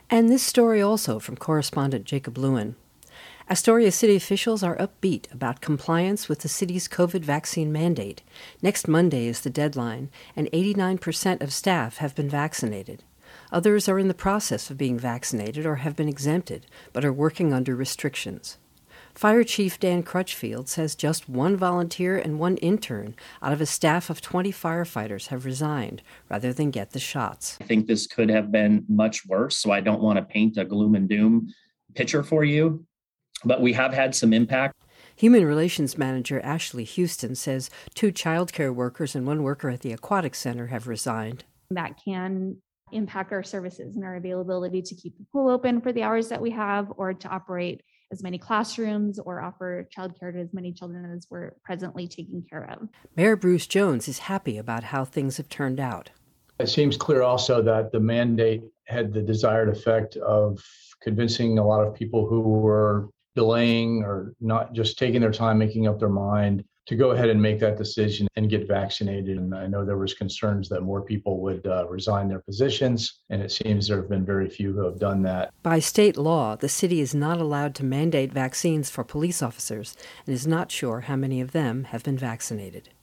And this story also from correspondent Jacob Lewin. Astoria city officials are upbeat about compliance with the city's COVID vaccine mandate. Next Monday is the deadline, and 89% of staff have been vaccinated. Others are in the process of being vaccinated or have been exempted, but are working under restrictions. Fire Chief Dan Crutchfield says just one volunteer and one intern out of a staff of 20 firefighters have resigned rather than get the shots. I think this could have been much worse, so I don't want to paint a gloom and doom picture for you, but we have had some impact. Human Relations Manager Ashley Houston says 2 childcare workers and 1 worker at the Aquatic Center have resigned. That can impact our services and our availability to keep the pool open for the hours that we have, or to operate as many classrooms or offer childcare to as many children as we're presently taking care of. Mayor Bruce Jones is happy about how things have turned out. It seems clear also that the mandate had the desired effect of convincing a lot of people who were delaying or not just taking their time, making up their mind to go ahead and make that decision and get vaccinated. And I know there was concerns that more people would resign their positions, and it seems there have been very few who have done that. By state law, the city is not allowed to mandate vaccines for police officers and is not sure how many of them have been vaccinated.